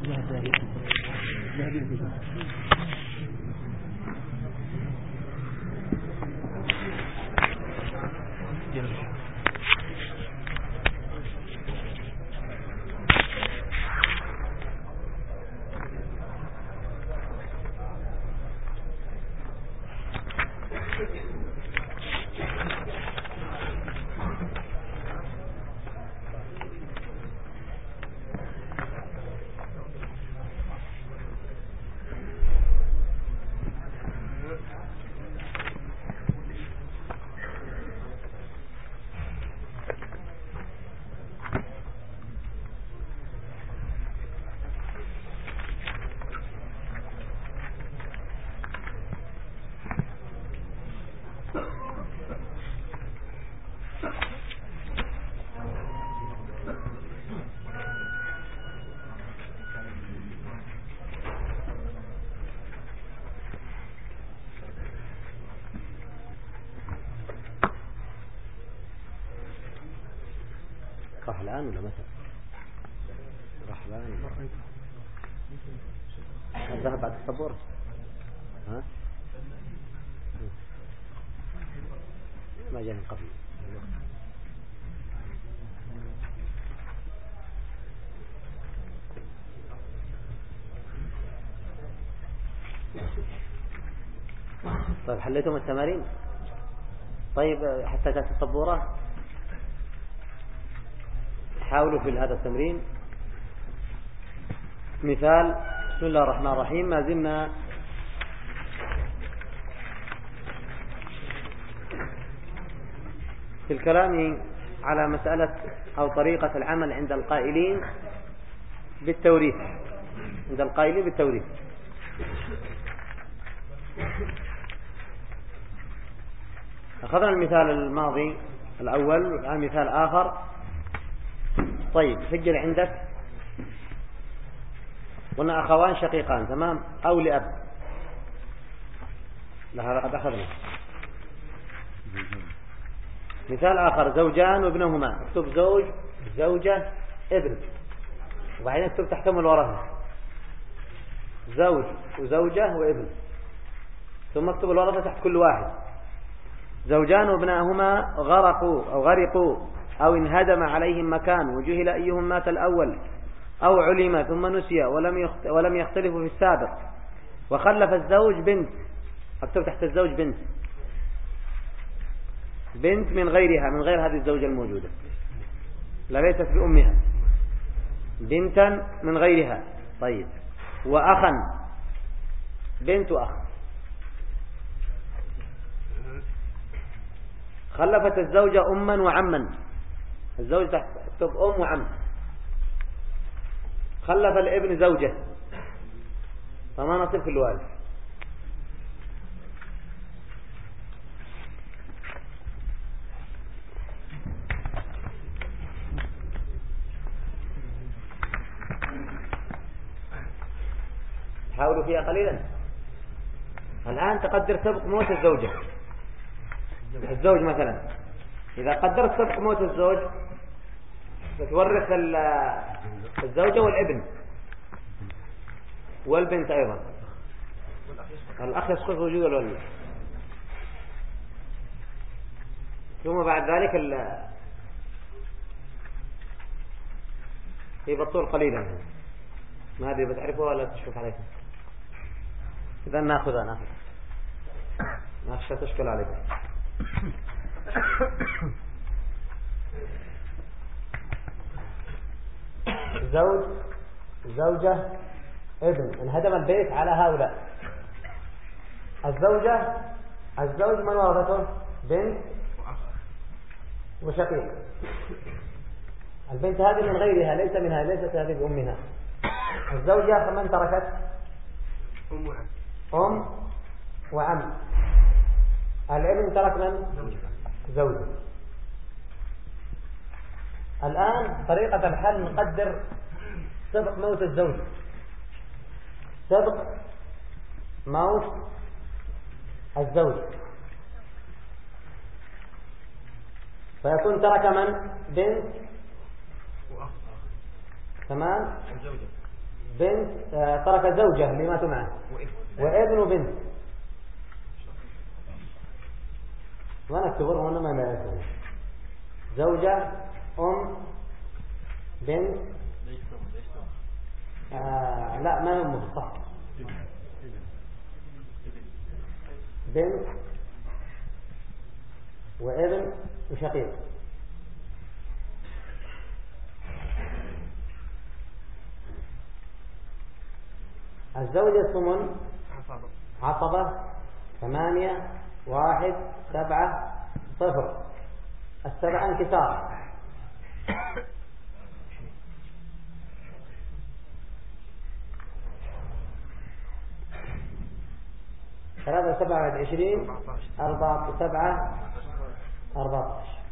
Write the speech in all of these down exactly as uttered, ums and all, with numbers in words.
راح الآن ولا متى؟ راح الآن ذهب بعد الصبور. ها؟ ما جاء من قبل. طيب حليتم التمارين؟ طيب حتى تأتي الصبورة حاولوا في هذا التمرين. مثال: بسم الله الرحمن الرحيم. ما زلنا في الكلام على مسألة أو طريقة العمل عند القائلين بالتوريث عند القائلين بالتوريث أخذنا المثال الماضي الأول والآن مثال آخر. طيب سجل عندك. قلنا أخوان شقيقان، تمام، أو لأب. لهذا قد أخذنا. مثال آخر: زوجان وابنهما. اكتب زوج، زوجة، ابن، وبعدين اكتب تحتهم الورثة: زوج وزوجة وابن، ثم اكتب الورثة تحت كل واحد. زوجان وابناهما غرقوا أو غرقوا أو انهدم عليهم مكان وجهل أيهم مات الأول أو علم ثم نسي ولم ولم يختلفوا في السابق، وخلف الزوج بنت. اكتب تحت الزوج بنت، بنت من غيرها، من غير هذه الزوجة الموجودة، لا ليست بأمها، بنتا من غيرها. طيب، وأخا، بنت وأخ. خلفت الزوجة أما وعما. الزوج تحت اكتب أم وعم. خلف الابن زوجة، فما نصف الوالد. حاولوا فيها قليلا. الآن تقدر سبق موت الزوجة. الزوج مثلا، إذا قدرت سبق موت الزوج تتورث الزوجة والابن والبنت أيضا. الأخ يسقط وجود الولي. ثم بعد ذلك في بطول قليلا. ما أدري بتعرفوها ولا تشوف عليكم؟ إذا ناخذها ناخذ ما أخشى تشكل عليكم. زوج، زوجة، ابن. انهدم البيت على هؤلاء. الزوجة، الزوج من ورثته؟ بنت وشقيق. البنت هذه من غيرها، ليس منها، ليست هذه بأمها. الزوجة من تركت؟ أم وعم. أم وعم. الابن ترك من؟ زوجة. الآن طريقة الحل: نقدر سبق موت الزوج، سبق موت الزوج، فيكون ترك من؟ بنت. تمام. بنت آه ترك زوجة اللي ماتوا معه وابن وبنت. ما نكتبر هنا ما نكتبر. زوجة أم بنت آه لا ما أمه صح بنت وابن وشقيق. الزوجة الثمن عصبة ثمانية واحد سبعة صفر. السبعة انكسار. ثلاثة سبعة عشرين أربعة سبعة أربعة عشر.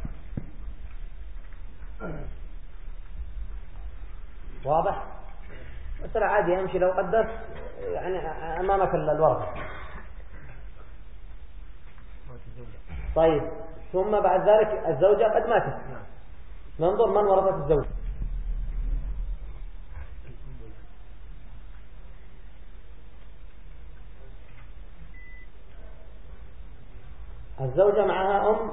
واضح؟ مثلا عادي أمشي لو قدرت يعني أمامك الورقة. طيب ثم بعد ذلك الزوجة قد ماتت. ننظر من ورثت الزوج. الزوجة معها أم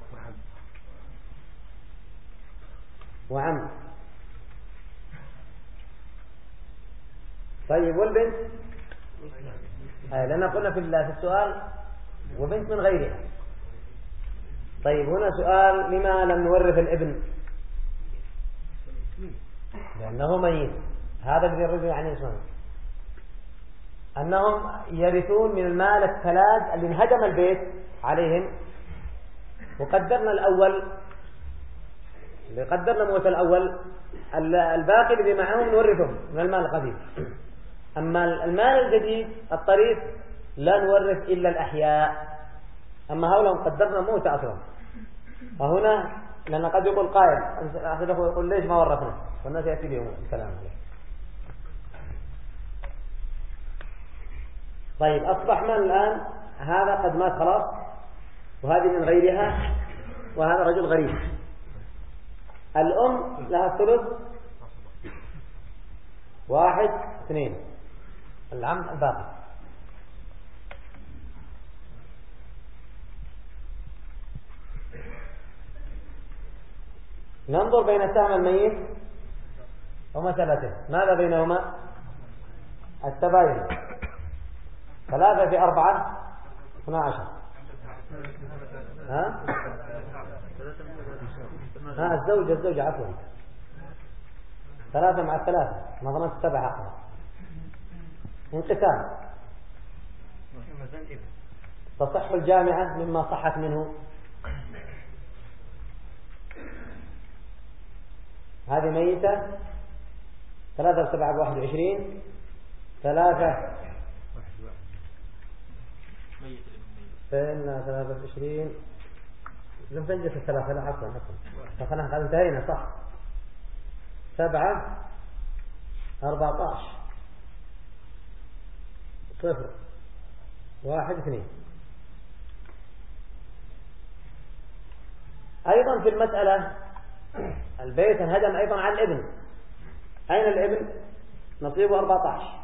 وعم. طيب والبنت آه لأننا قلنا في السؤال وبنت من غيرها. طيب هنا سؤال لما لم نورث الابن؟ لأنه ميت. هذا الذي يرد عن اسمه أنهم يرثون من المال الثلاث اللي انهدم البيت عليهم. وقدرنا الأول اللي قدرنا موت الأول الباقي اللي معهم نورثهم من المال القديم. أما المال الجديد الطريف لا نورث إلا الأحياء. أما هؤلاء قدرنا موت أصلا. وهنا لأن قد يقول قائل أحد يقول ليش ما ورثنا والناس يأتي لهم الكلام عليه. طيب أصبح من الآن هذا قد مات خلاص وهذه من غيرها وهذا رجل غريب. الأم لها الثلث واحد اثنين العم الباقي. ننظر بين سهم الميت ومسألته ماذا بينهما؟ التباين. ثلاثة في أربعة اثنا عشر. ها؟ ها الزوجة الزوجة عفوا ثلاثة مع الثلاثة ما ظننت سبعة حقا. انقسام. تصح الجامعة مما صحت منه. هذه ميتة ثلاثة وسبعة بواحد وعشرين ثلاثة فإن ثلاثة وعشرين لم تنجس الثلاثة لا عفوا عفوا فخلنا قد انتهينا صح. سبعة أربعة عشر صفر واحد اثنين. أيضا في المسألة البيت انهدم أيضا عن الابن. أين الابن؟ نصيبه أربعة عشر.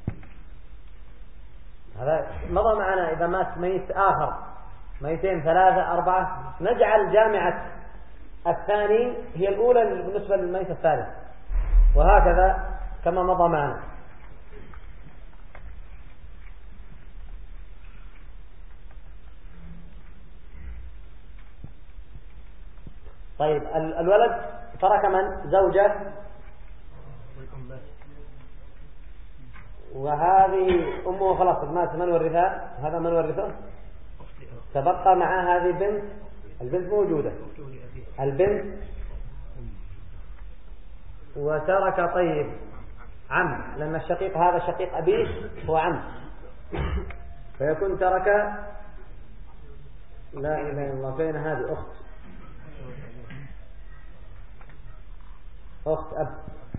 هذا مضى معنا. إذا مات ميت آخر ميتين ثلاثة أربعة نجعل جامعة الثاني هي الأولى بالنسبة للميت الثالث وهكذا كما مضى معنا. طيب الولد ترك من؟ زوجة وهذه أمه خلاص مات. من ورثها؟ هذا من ورثه؟ تبقى مع هذه البنت. البنت موجودة البنت وترك طيب عم لأن الشقيق هذا شقيق أبيه هو عم فيكون ترك لا إله إلا الله. فين هذه؟ أخت أخت أب.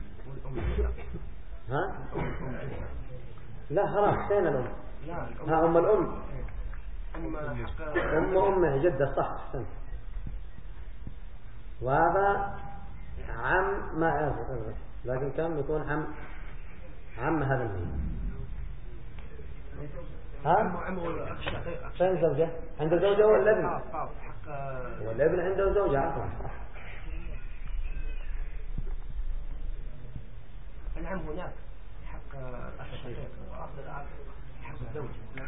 ها؟ لا خلاص فين الأم؟ ها أم الأم أم أمه جدة صح أحسنت. وهذا عم ما أعرف لكن كم يكون عم عم هذا الميت. ها؟ فين زوجة؟ عنده زوجة ولا ابن؟ ولا ابن عنده زوجة عفوا. العم هناك حق الأخ الشقيق وأخذ الأب حق الزوج.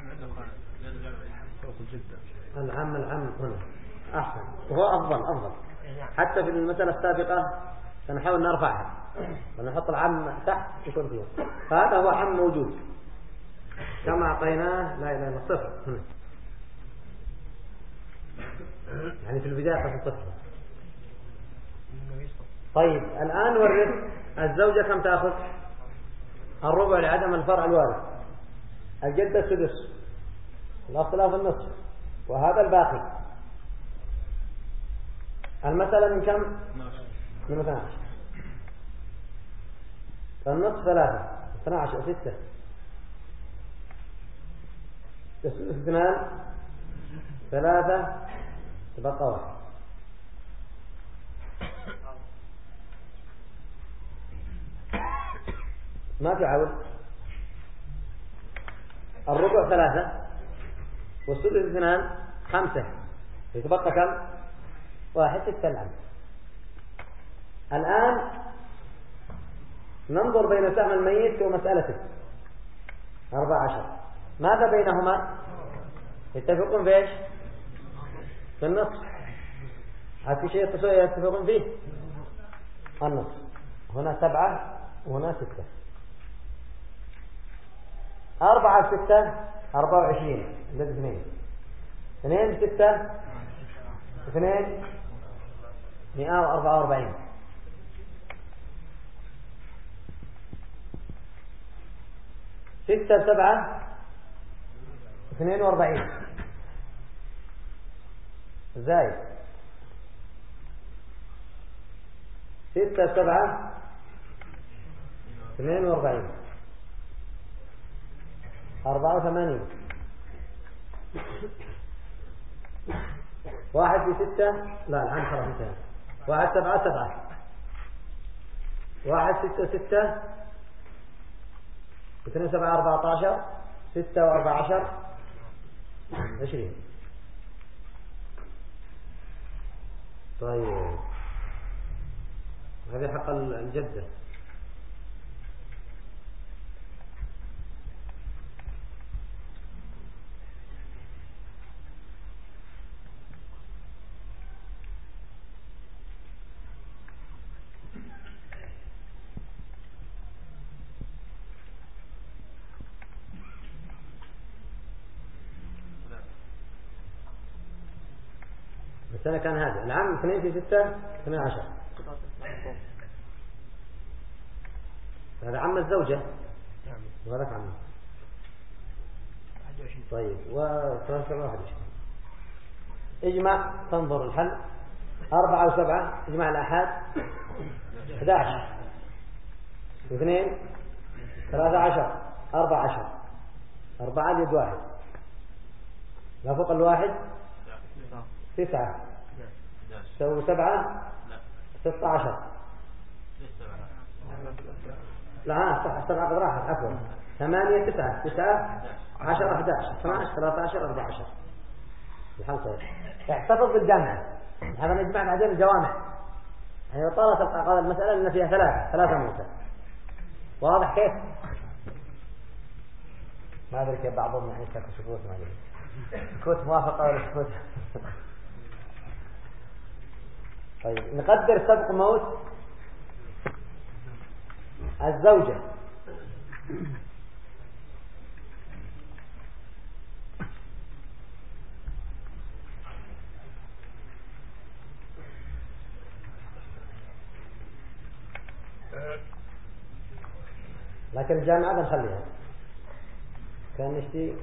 العم العم هنا أحسن وهو أفضل أفضل. حتى في المسألة السابقة سنحاول نرفعها ونحط العم تحت يكون فيه. فهذا هو عم موجود كما أعطيناه لا إله إلا الصفر هنا. يعني في البداية قصة الصفر. طيب الآن ورث الزوجة كم تأخذ؟ الربع لعدم الفرع الوارث، الجدة السدس، الأخلاف النصف، وهذا الباقي. المسألة من كم؟ من اثنى عشر. فالنصف ثلاثة، اثنى عشر ستة، السدس اثنان، ثلاثة، تبقى واحد. ما في عوض. الربع ثلاثة والسدس اثنان خمسة، يتبقى كم؟ واحد. ستة العم. الآن ننظر بين سهم الميت ومسألته أربع عشر. ماذا بينهما؟ يتفقون في ايش؟ في النصف. هل في شيء يتفقون فيه؟ النصف. هنا سبعة وهنا ستة. أربعة ستة أربعة وعشرين زد اثنين. اثنين ستة اثنين مئة وأربعة وأربعين. ستة سبعة اثنين وأربعين زائد ستة سبعة اثنين وأربعين أربعة وثمانين. واحد في ستة لا العام خلاص انتهى. واحد سبعة سبعة. واحد ستة ستة. اثنين سبعة أربعة عشر. ستة وأربعة عشر عشرين. طيب هذه حق الجدة. السنة كان هذا العام اثنين في ستة اثنين عشر. هذا عم الزوجة وهذاك عمه. طيب وثلاثة واحد. اجمع تنظر الحل. أربعة وسبعة اجمع الأحاد أحد عشر. اثنين ثلاثة عشر أربعة عشر. أربعة اليد واحد. لا فوق الواحد تسعة. سووا سبعة ستة عشر. لا صح سبعة قد راحت عفوا. ثمانية تسعة تسعة عشر أحد عشر اثنا عشر ثلاثة عشر أربعة عشر. الحل صحيح. احتفظ بالجامعة. هذا نجمع بعدين الجوامع. يعني طالت القاعدة المسألة لأن فيها ثلاثة ثلاثة موتى. واضح كيف؟ ما أدري كيف بعضهم يعني سكت سكوت ما أدري. سكوت موافقة ولا سكوت. طيب نقدر سبق موت الزوجة. لكن الجامعة بنخليها كان نشتي.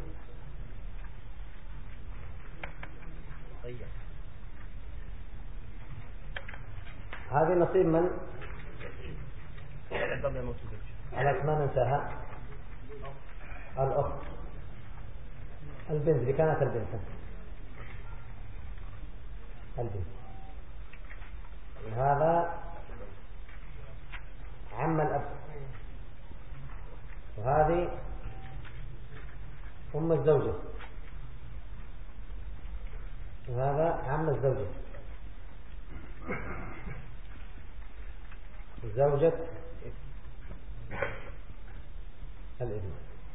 هذه نصيب من على ما ننساها الأخت البنت اللي كانت البنت البنت. هذا عم الأب وهذه أم الزوجة، وهذا عم الزوجة، زوجة الابن.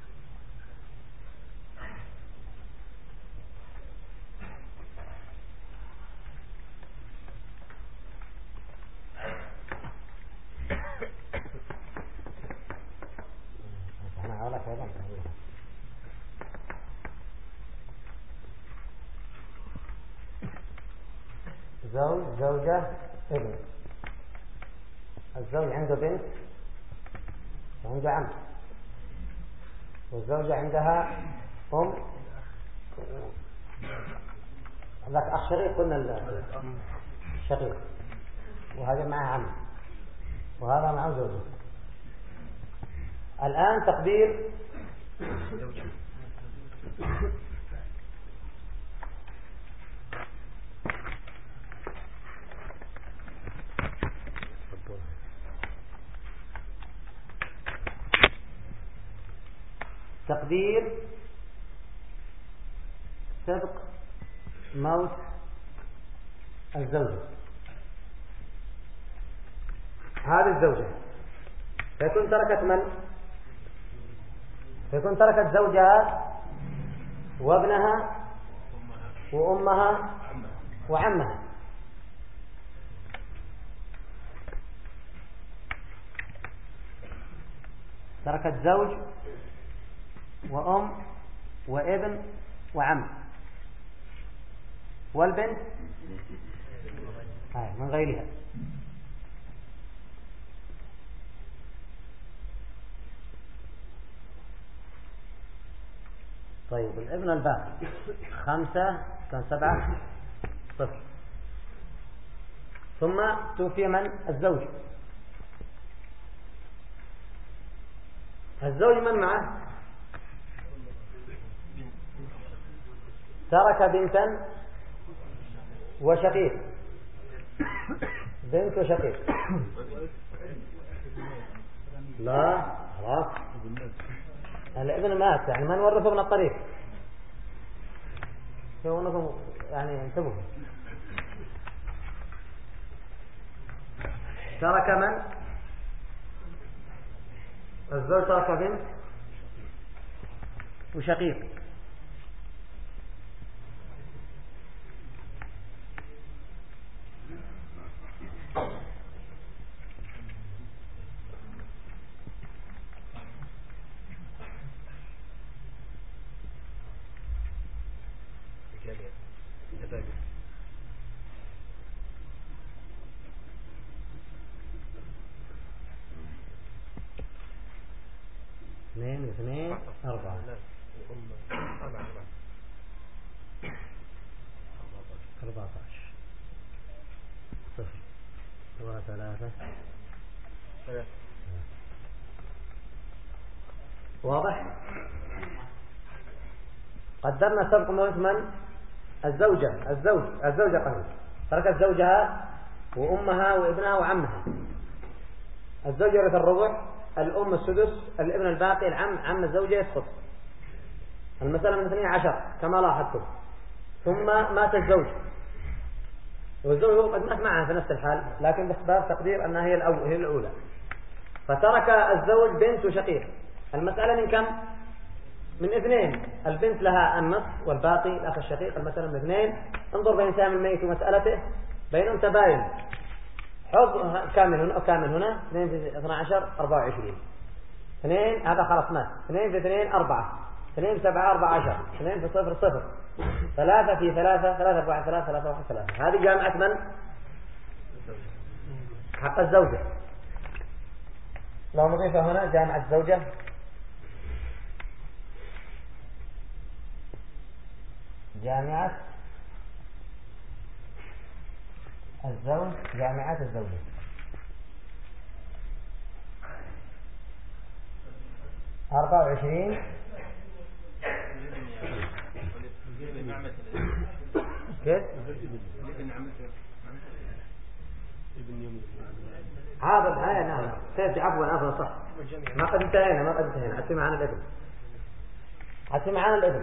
زوج زوجة ابن. الزوج عنده بنت وعنده عم، والزوجة عندها أم، ذاك أخ شقيق قلنا الشقيق، وهذا معه عم، وهذا معه زوجة. الآن تقدير تقدير سبق موت الزوجة. هذه الزوجة فيكون تركت من؟ فيكون تركت زوجها وابنها وأمها وعمها. تركت زوج وأم وابن وعم، والبنت هاي من غيرها. طيب الابن الباقي خمسة كان سبعة صفر. ثم توفي من؟ الزوج. الزوج من معه؟ ترك بنتا وشقيق، بنت وشقيق. لا خلاص الابن مات، يعني ما نورثه من الطريق. شو انكم يعني انتبهوا. ترك من؟ الزوج ترك بنت وشقيق. اثنين واثنين أربعة أربعة عشر صفر وثلاثة. واضح؟ قدرنا سبق موت من؟ الزوجة الزوج الزوجة قبل تركت زوجها وأمها وابنها وعمها. الزوجة يرث الربع، الأم السدس، الابن الباقي، العم عم الزوجة يسقط. المسألة من اثنين عشر كما لاحظتم. ثم مات الزوج، والزوج هو قد مات معها في نفس الحال، لكن بأسباب تقدير أنها هي هي الأولى. فترك الزوج بنت وشقيق. المسألة من كم؟ من اثنين. البنت لها النصف والباقي الأخ الشقيق. المسألة من اثنين. انظر بين سهم الميت ومسألته بينهم تباين. حظ كامل هنا وكامل هنا. اثنين في اثنى عشر أربعة وعشرين. اثنين هذا خلاص مات. اثنين في اثنين أربعة. اثنين في سبعة أربعة عشر. اثنين في صفر صفر. ثلاثة في ثلاثة ثلاثة واحد ثلاثة ثلاثة واحد ثلاثة. هذه جامعة من؟ حق الزوجة. لو نضيف هنا جامعة الزوجة جامعة الزوج جامعة الزوجة. أربعة وعشرين كيف؟ عابد هاي نعم سيدي عفوا عفوا صح ما قد انتهينا ما قد انتهينا عاد في معانا الابن عاد في معانا الابن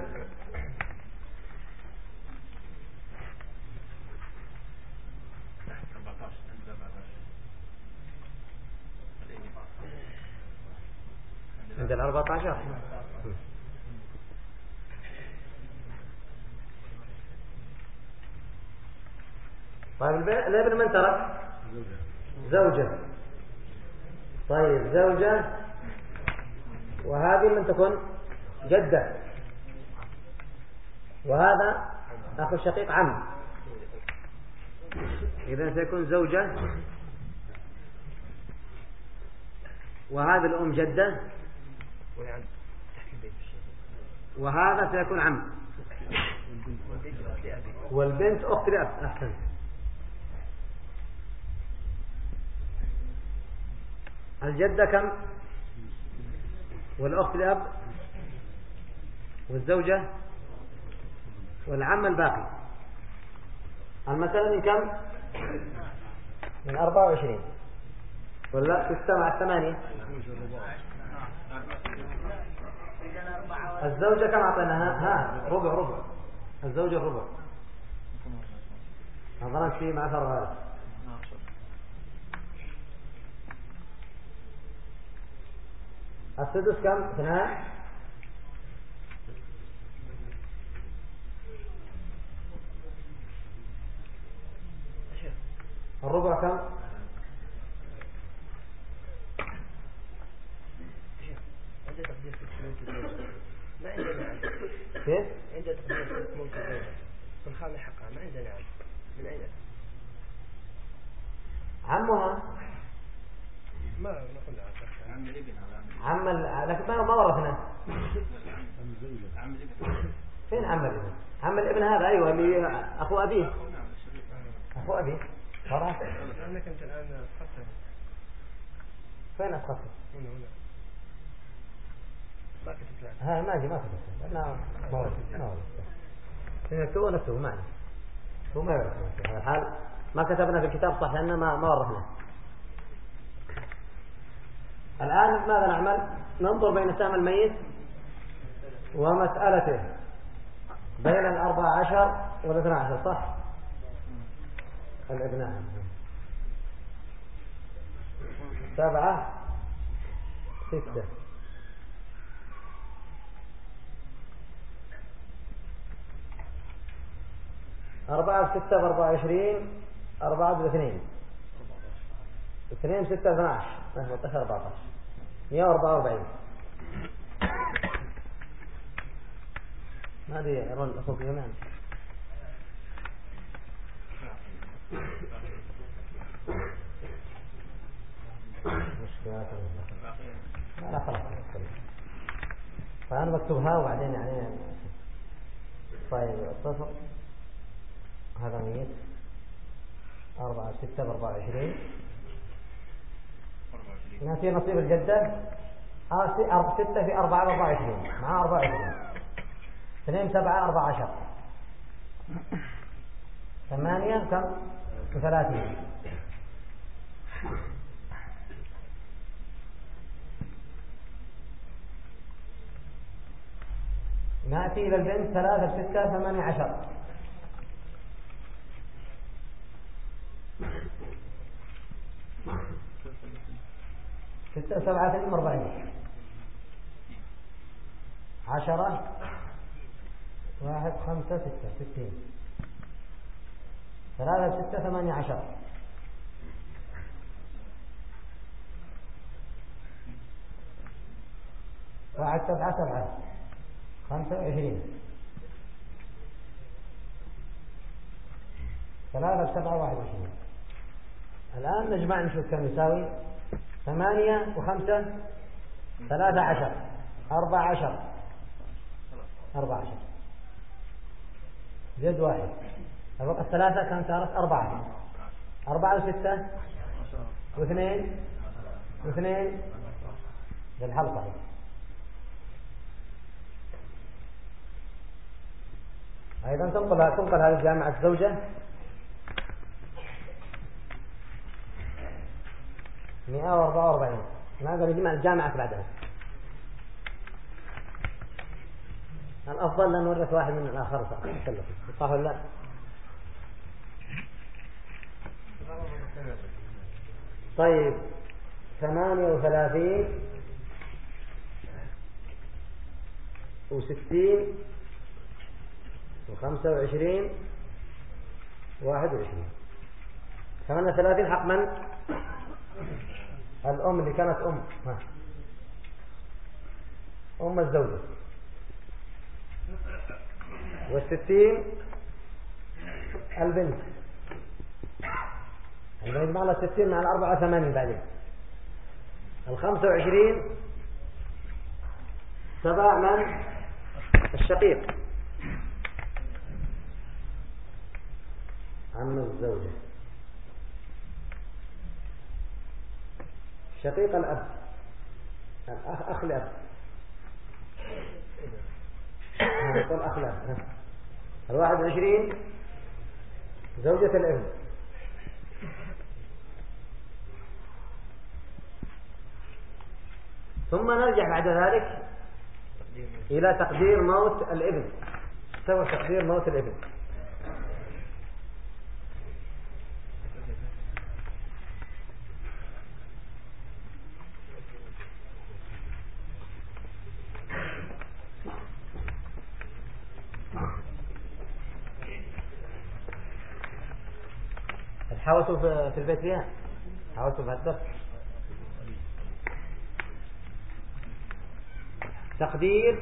عند الأربعة عشر. طيب الابن من ترك؟ زوجة. طيب زوجة وهذه من تكون جدة وهذا أخو الشقيق عم. إذا سيكون زوجة وهذا الأم جدة وهذا سيكون عم والبنت أخت لأب. أحسن. الجدة كم والأخت لأب والزوجة والعم الباقي. المسألة من كم؟ من أربعة وعشرين ولا ستة مع الثمانية. الزوجة كم أعطيناها؟ ها ربع ربع. الزوجة الربع. أظن شيء مع فرغات. السدس كم؟ اثنان. الربع كم؟ ما عندنا عم. كيف؟ عند تقدير موت الزوجة والخامة حقها ما عندنا عم. من أين؟ عمها. ما نقول عم الابن هذا. عم ال... لكن ما ما ورثنا. عم الابن. فين عم الابن؟ عم الابن هذا أيوة اللي أخو أبيه. أخو أبيه. خلاص. أنا كنت الآن أسقطت. فين أسقطت؟ هنا هنا. ما كتبت لك. ها ما جي ما كتبت. أنا ما ورثت ما ورثت. نكتبه نكتبه معنا. هو ما يعرف في هذا الحال ما كتبنا في الكتاب صح لأننا ما ما ورثنا. الآن ماذا نعمل؟ ننظر بين سهم الميت ومسألته بين الأربع عشر والاثنى عشر صح؟ الابناء سبعة ستة أربعة ستة بأربعة وعشرين أربعة باثنين اثنين ستة اثنى عشر نحن تخير أربعة عشر مئة وأربعة وأربعين. ما أدري يرون أخوك يمان مشكلة لا لا خلاص فأنا بكتبها وبعدين يعني طيب صفر هذا مية أربعة ستة بأربعة وعشرين ناسي نصيب الجدة آه ستة في أربعة بأربعة وعشرين مع أربعة وعشرين اثنين سبعة أربعة عشر ثمانية كم ثلاثين نأتي إلى البنت ثلاثة ستة ثمانية عشر ستة سبعة ثلاثين أربعين عشرة واحد خمسة ستة ستين ثلاثة ستة ثمانية عشر واحد سبعة سبعة خمسة وعشرين ثلاثة سبعة واحد وعشرين. الآن نجمع نشوف كم يساوي ثمانية وخمسة ثلاثة عشر أربعة عشر أربعة عشر زد واحد الرقم الثلاثة كانت صارت أربعة أربعة وستة واثنين واثنين للحل صحيح. أيضا تنقل تنقل هذه الجامعة الزوجة مئة وأربعة وأربعين. نقدر نجمع الجامعة بعدها. الأفضل أن نورث واحد من الآخر صح ولا لا؟ طيب ثمانية وثلاثين وستين وخمسة وعشرين واحد وعشرين. ثمانية وثلاثين حق من؟ الأم اللي كانت أم ها. أم الزوجة. والستين البنت. عندما يجمع لها ستين مع الأربعة ثمانين بعدين. الخمسة وعشرين سبع من الشقيق عم الزوجة. شقيق الأب الأخ أخ الأب نقول أخ الأب. الواحد وعشرين زوجة الابن. ثم نرجع بعد ذلك إلى تقدير موت الابن. سوى تقدير موت الابن. حاولتوا في البيت فيها؟ حاولتوا في الدرس؟ تقدير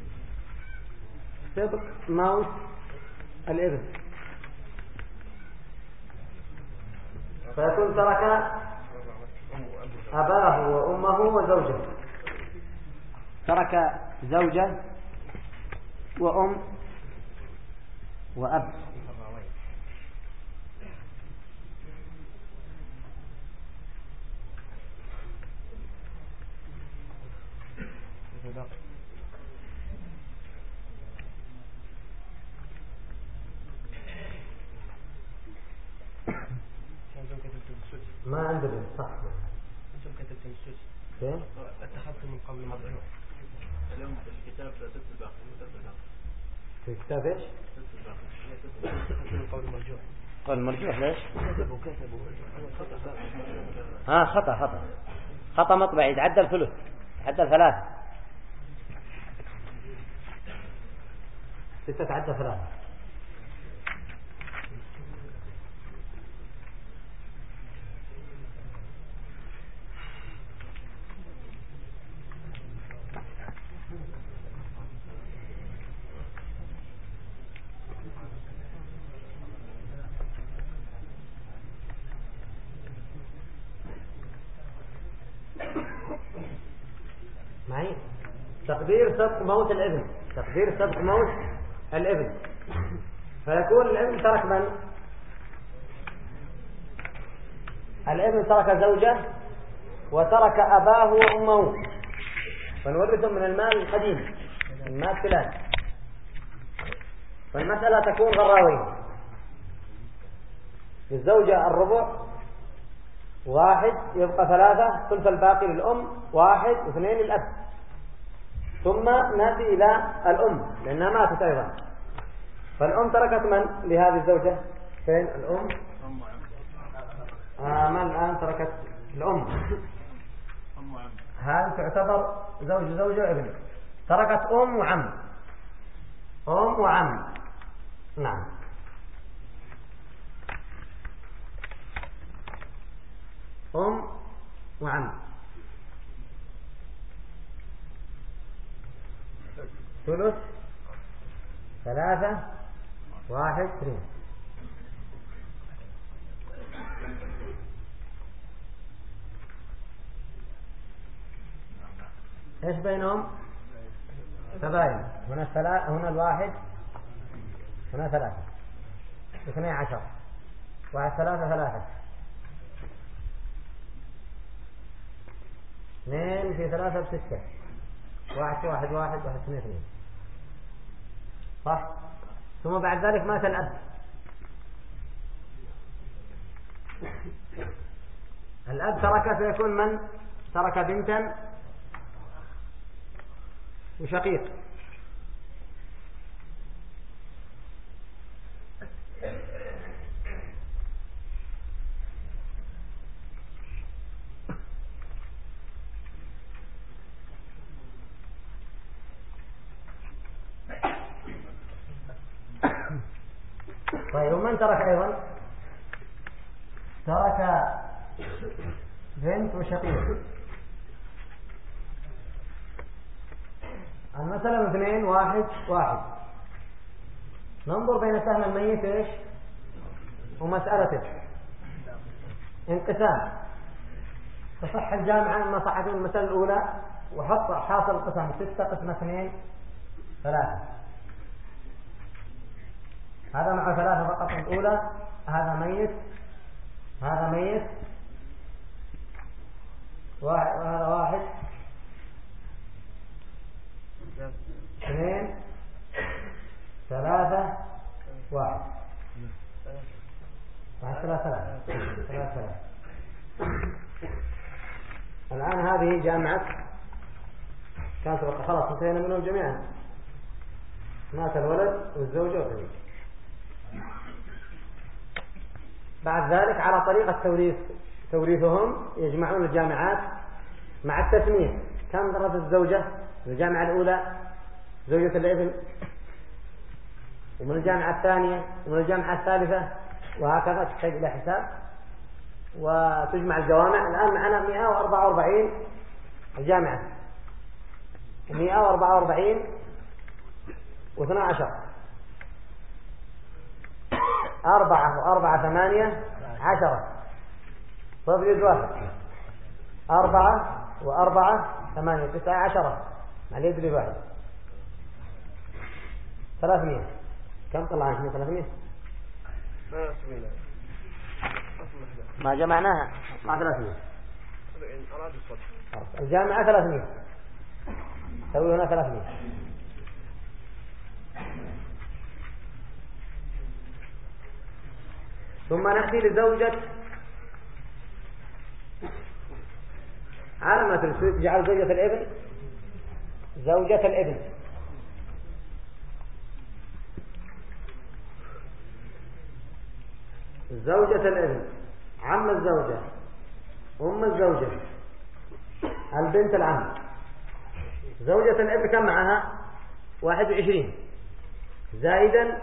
سبق موت الابن. فيكون ترك أباه وأمه وزوجه. ترك زوجة وأم وأب. ما عنده بنت صح. انتم كتبتم السدس. فين؟ اتخذتم من قبل مرجوع. اليوم في الكتاب ست الباقي ست الباقي. في الكتاب ايش؟ ست الباقي. اتخذتم من قبل مرجوع. قال مرجوح ليش؟ كتبوا كتبوا. ها خطأ خطأ خطأ مطبعي. تعدل ثلث تعدل ثلاث. ستة تعدل ثلاث. معي تقدير سبق موت الابن. تقدير سبق موت الابن. فيكون الابن ترك من؟ الابن ترك زوجة وترك أباه وأمه. فنورثهم من المال القديم المال ثلاث. فالمسألة تكون غراوية. للزوجة الربع واحد يبقى ثلاثة. ثلث الباقي للأم واحد واثنين للأب. ثم نأتي إلى الأم لأنها ماتت أيضا. فالأم تركت من لهذه الزوجة؟ فين الأم؟ آه من الآن تركت الأم؟ هذه تعتبر زوج زوجة وابن. تركت أم وعم. أم وعم. نعم. أم وعم. ثلث ثلاثة واحد اثنين. ايش بينهم؟ تباين. هنا الثلاثة هنا الواحد هنا ثلاثة. اثنين عشر. واحد ثلاثة ثلاثة. اثنين في ثلاثة بستة. واحد في واحد واحد واحد اثنين اثنين. صح؟ ثم بعد ذلك مات الأب. الأب ترك فيكون من ترك بنتا وشقيق. طيب ومن ترك أيضا؟ ترك بنت وشقيق. المسألة اثنين واحد واحد. ننظر بين سهم الميت ايش ومسألته. انقسام. تصح الجامعة ما صحت من المسألة الأولى، وحط حاصل القسم ستة قسمة اثنين ثلاثة. هذا مع ثلاثة فقط الأولى. هذا ميت، هذا ميت، واحد، وهذا واحد، اثنين، ثلاثة، واحد. واحد ثلاثة ثلاثة ثلاثة. الآن هذه جامعة كانت بقى خلاص انتهينا منهم جميعا. مات الولد والزوجة والبنت. بعد ذلك على طريقة توريث توريثهم يجمعون الجامعات مع التسمية. كم درجة الزوجة؟ الجامعة الأولى زوجة الابن، ومن الجامعة الثانية، ومن الجامعة الثالثة، وهكذا تحتاج إلى حساب وتجمع الجوامع. الآن معنا مئة وأربعة وأربعين الجامعة، مئة وأربعة وأربعين واثنى عشر، أربعة وأربعة ثمانية عشرة، فضل واحد، أربعة وأربعة ثمانية تسعة عشرة مع اليد الواحد ثلاثمية. كم طلع عشان ثلاثمية؟ ما جمعناها مع ثلاثمية. الجامعة ثلاثمية، سوي هنا ثلاثمية. ثم نأتي لزوجة على ما ترسل جعل زوجة الابن زوجة الابن. زوجة الابن، عم الزوجة، أم الزوجة، البنت العم. زوجة الابن كم معها؟ واحد وعشرين زائدا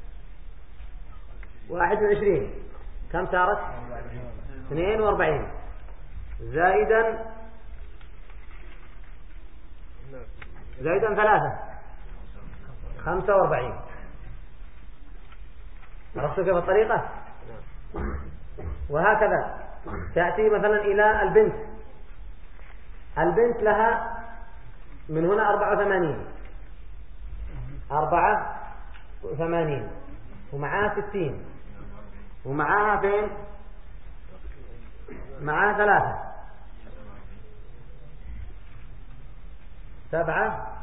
واحد وعشرين كم صارت؟ اثنين واربعين زائدا زائدا ثلاثة خمسة واربعين. عرفتوا كيف الطريقة؟ وهكذا تأتي مثلا إلى البنت. البنت لها من هنا أربعة وثمانين أربعة وثمانين ومعها ستين ومعها فين؟ معها ثلاثة سبعة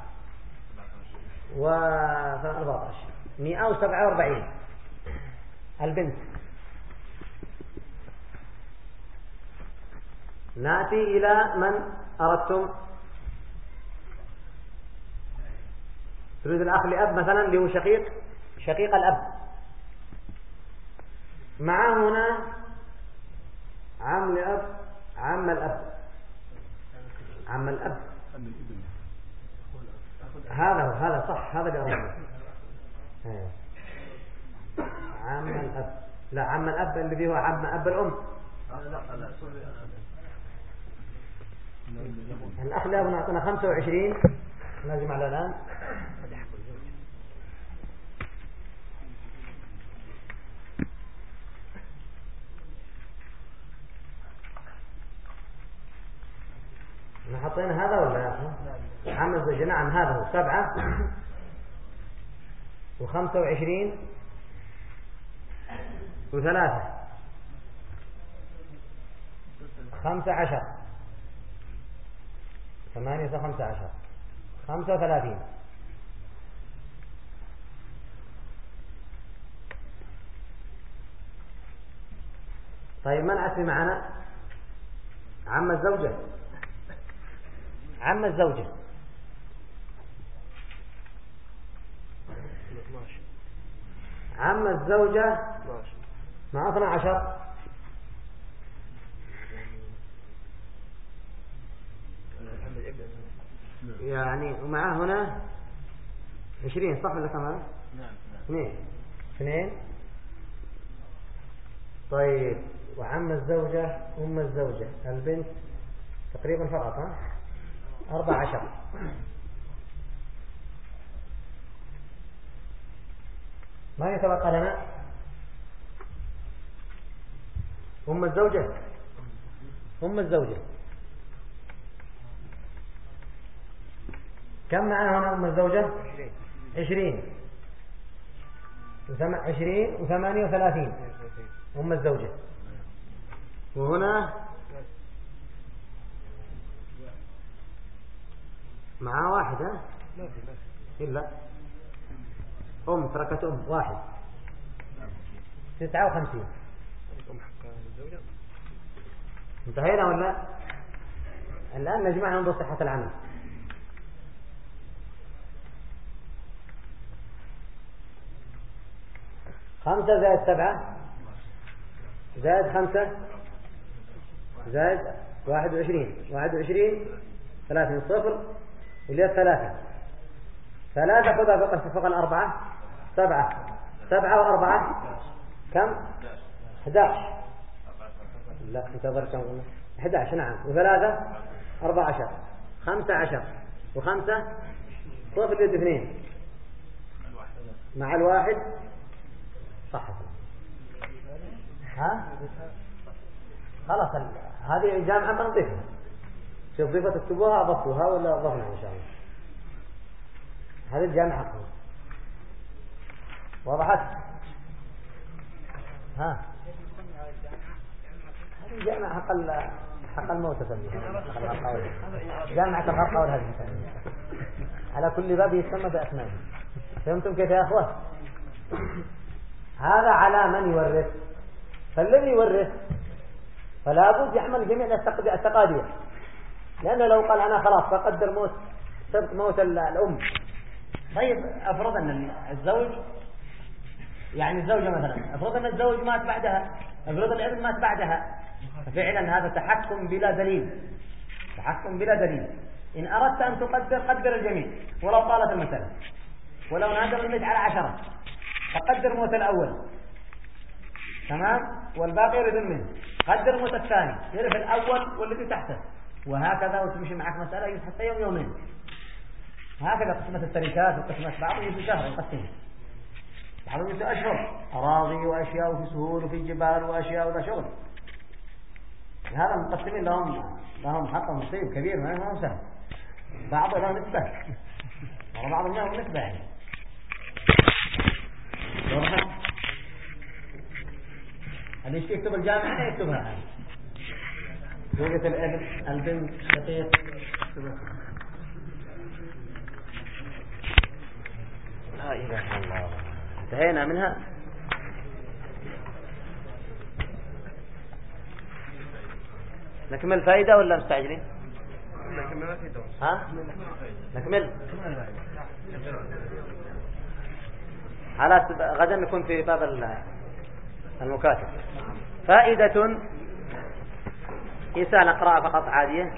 وأربعة عشر مئة وسبعة وأربعين البنت. نأتي إلى من أردتم؟ تريد الأخ لأب مثلا اللي هو شقيق شقيق الأب. معه هنا عم لأب عم الأب عم الأب. هذا هو هذا صح هذا اللي أردنا. عم الأب لا عم الأب الذي هو عم أب الأم. الأخ لأب نعطينا خمسة وعشرين لازم على الآن. حطينا هذا ولا لا؟ عم الزوجة نعم هذا هو سبعة وخمسة وعشرين وثلاثة خمسة عشر ثمانية وخمسة عشر خمسة وثلاثين. طيب من أتي معنا؟ عم الزوجة عم الزوجة عم الزوجة مع اثنى عشر يعني ومعه هنا عشرين صح ولا كم هذا؟ نعم اثنين اثنين. طيب وعم الزوجة أم الزوجة البنت تقريبا فقط ها أربع عشر. ما يتبقى لنا أم الزوجة أم الزوجة كم معنا هنا أم الزوجة؟ عشرين عشرين وثمانية وثلاثين أم الزوجة. وهنا معاه واحد ها؟ إلا أم تركت أم واحد تسعة وخمسين. انتهينا ولا الآن نجمع ننظر صحة العمل. خمسة زائد سبعة زائد خمسة زائد واحد وعشرين واحد وعشرين ثلاثين صفر وليت ثلاثة ثلاثة خذها فوق فوق الأربعة سبعة سبعة وأربعة كم؟ أحداش لا تنتظر كم؟ أحداش نعم وثلاثة أربعة عشر خمسة عشر وخمسة صفر يد اثنين مع الواحد صح. ها خلاص ال... هذه جامعة بنضيفها. في الضيفة تكتبوها أضفتوها ولا أضفنا إن شاء الله. هذه الجامعة حقا وضحت. ها هذه الجامعة حق ال... حق الموت تسميها جامعة الغرقاوي هذه تسميها. على كل باب يسمى بأسمائه. فهمتم كيف يا أخوة؟ هذا على من يورث. فالذي يورث فلا بد يحمل جميع التقادير. لأنه لو قال أنا خلاص بقدر موت سبق موت الأم. طيب أفرض أن الزوج يعني الزوجة مثلا أفرض أن الزوج مات بعدها أفرض الابن مات بعدها ففعلا هذا تحكم بلا دليل. تحكم بلا دليل. إن أردت أن تقدر قدر الجميع ولو طالت المسألة ولو نادر الميت على عشرة فقدر موت الأول تمام والباقي يرد منه. قدر موت الثاني يرث الأول والذي تحته وهكذا وتمشي معك مسألة حتى يوم يومين. هكذا قسمة التركات وقسمة بعض يجي شهر يقسمها بعضهم يجي أشهر أراضي وأشياء وفي سهول وفي جبال وأشياء وذا شغل. هذا المقسمين لهم لهم حق مصيب كبير ما هو سهل. بعض لهم نسبة وبعضهم لهم نسبة يعني. واضح؟ اللي يشتي يكتب الجامعة يكتبها زوجة الابن البنت شقيق لا إله إلا الله. انتهينا منها. نكمل فائدة ولا مستعجلين؟ ها؟ نكمل حالات غدا نكون في باب المكاتب. فائدة إنسان أقرأ فقط عادية.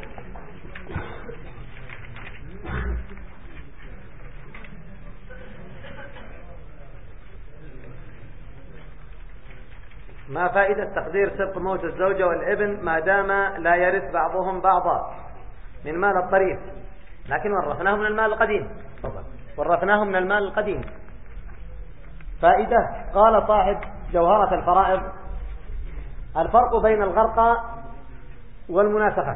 ما فائدة تقدير سبق موت الزوجة والابن ما دام لا يرث بعضهم بعضا من مال الطريق لكن ورثناه من المال القديم. ورثناه من المال القديم. فائدة قال صاحب جوهرة الفرائض الفرق بين الغرقى والمناسخة.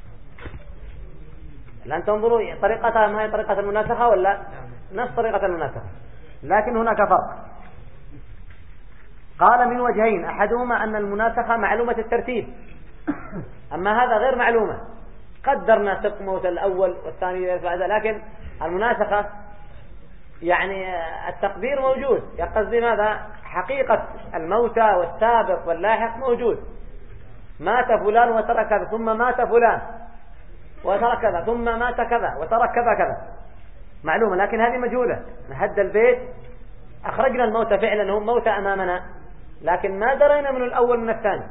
لأن تنظروا طريقتها ما هي طريقة المناسخة ولا نفس طريقة المناسخة لكن هناك فرق. قال من وجهين أحدهما أن المناسخة معلومة الترتيب أما هذا غير معلومة. قدرنا سبق موت الأول والثاني بعد لكن المناسخة يعني التقدير موجود يقصد ماذا حقيقة الموتى والسابق واللاحق موجود مات فلان وترك كذا، ثم مات فلان وترك كذا، ثم مات كذا وترك كذا كذا، معلومة، لكن هذه مجهولة. هد البيت أخرجنا الموت فعلا، هم موت أمامنا، لكن ما درينا من الأول من الثاني.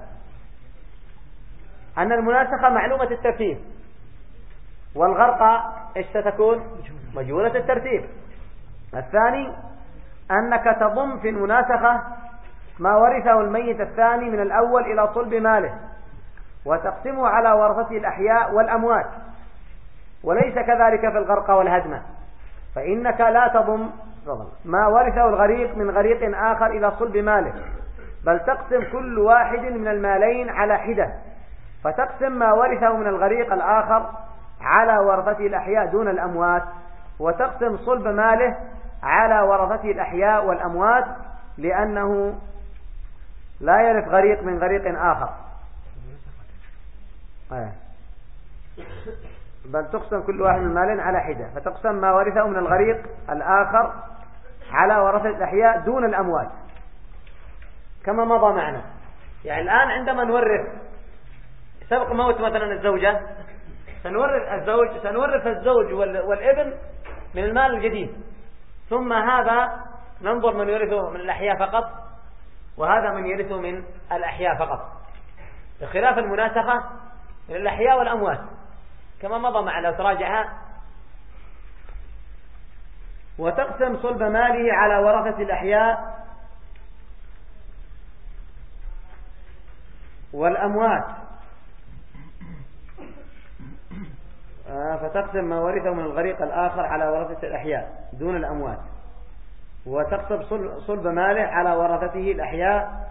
أن المناسخة معلومة الترتيب، والغرقى إيش ستكون؟ مجهولة الترتيب. الثاني أنك تضم في المناسخة ما ورثه الميت الثاني من الأول إلى صلب ماله، وتقسمه على ورثته الأحياء والأموات، وليس كذلك في الغرقى والهدم، فإنك لا تضم ما ورثه الغريق من غريق آخر إلى صلب ماله، بل تقسم كل واحد من المالين على حدة، فتقسم ما ورثه من الغريق الآخر على ورثته الأحياء دون الأموات، وتقسم صلب ماله على ورثته الأحياء والأموات، لأنه لا يرث غريق من غريق آخر، بل تقسم كل واحد من المالين على حدة، فتقسم ما ورثه من الغريق الآخر على ورثة الأحياء دون الأموات، كما مضى معنا. يعني الآن عندما نورث سبق موت مثلا الزوجة، سنورث الزوج سنورث الزوج والابن من المال الجديد، ثم هذا ننظر من يرثه من الأحياء فقط، وهذا من يرثه من الأحياء فقط، بخلاف المناسخة من الأحياء والأموات كما مضى معنا لو تراجعها. وتقسم صلب ماله على ورثة الأحياء والأموات، فتقسم ما ورثه من الغريق الآخر على ورثة الأحياء دون الأموات، وتقسم صلب ماله على ورثته الأحياء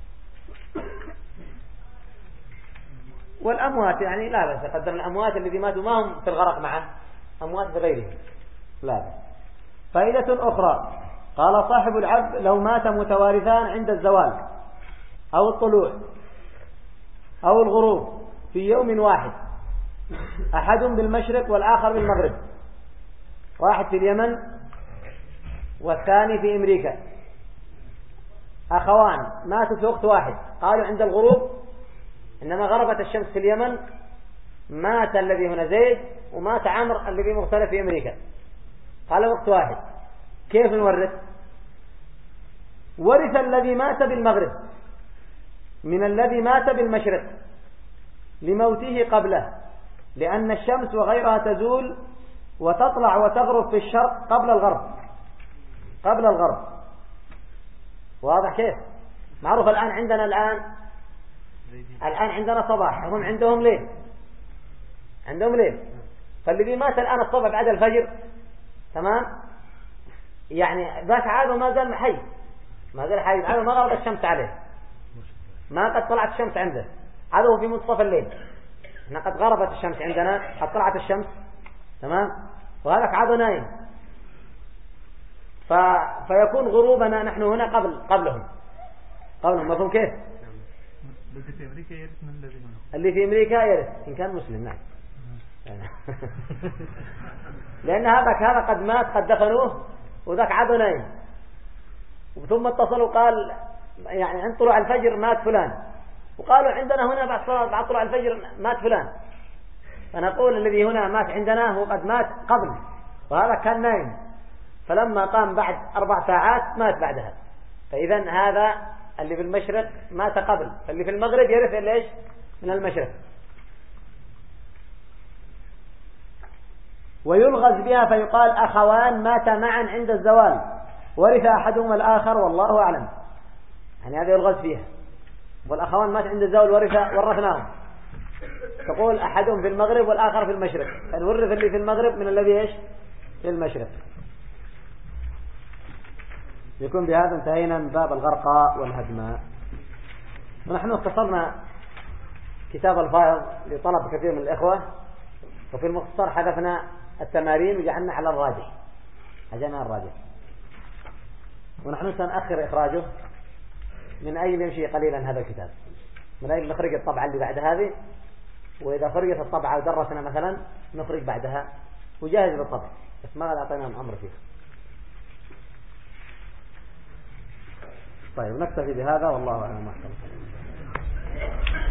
والأموات. يعني لا بس قدر الأموات الذي ماتوا ما هم في الغرق معه، أموات بغيرهم لا بس. فائدة أخرى، قال صاحب العبد: لو مات متوارثان عند الزوال أو الطلوع أو الغروب في يوم واحد، أحد بالمشرق والآخر بالمغرب، واحد في اليمن والثاني في أمريكا، أخوان ماتوا في وقت واحد، قالوا عند الغروب إنما غربت الشمس في اليمن، مات الذي هنا زيد ومات عمرو الذي مختلف في أمريكا، قال وقت واحد، كيف نورث؟ ورث الذي مات بالمغرب من الذي مات بالمشرق لموته قبله، لأن الشمس وغيرها تزول وتطلع وتغرب في الشرق قبل الغرب قبل الغرب واضح كيف؟ معروف. الآن عندنا الآن الآن عندنا صباح، هم عندهم ليل، عندهم ليل، فالذي مات الآن الصبح بعد الفجر تمام، يعني ذاك عاده ما زال حي، ما زال حي، عاده ما غربت الشمس عليه، ما قد طلعت الشمس عنده، عاده في منتصف الليل، احنا قد غربت الشمس عندنا، قد طلعت الشمس تمام، وهذاك عاده نايم، ف... فيكون غروبنا نحن هنا قبل قبلهم قبلهم مفهوم كيف؟ اللي في أمريكا يرث من الذي هنا، اللي في أمريكا يرث إن كان مسلم، نعم. لأن هذاك هذا قد مات قد دفنوه، وذاك عاد نايم، ثم اتصلوا قال يعني عند طلوع الفجر مات فلان، وقالوا عندنا هنا بعد بعد طلوع الفجر مات فلان، فنقول الذي هنا مات عندنا هو قد مات قبل، وهذا كان نايم، فلما قام بعد أربع ساعات مات بعدها، فإذا هذا اللي في المشرق مات قبل، فاللي في المغرب يرث ليش من المشرق. ويلغز بها فيقال: أخوان مات معا عند الزوال ورث أحدهما الآخر والله أعلم، يعني هذا يلغز فيها، والأخوان مات عند الزوال ورث ورثناهم، تقول أحدهم في المغرب والآخر في المشرق، فنورث اللي في المغرب من الذي إيش في المشرق. يكون بهذا انتهينا من باب الغرقى والهدماء. ونحن اختصرنا كتاب الفائض لطلب كثير من الإخوة، وفي المختصر حذفنا التمارين وجعلنا على الراجح، حجنا الراجح، ونحن سنأخر إخراجه من أجل يمشي قليلا هذا الكتاب، من أجل نخرج الطبعة اللي بعد هذه، وإذا خرجت الطبعة ودرسنا مثلا نخرج بعدها وجاهز للطبع، بس ما أعطينا أمر فيه. طيب نكتفي بهذا والله أعلم.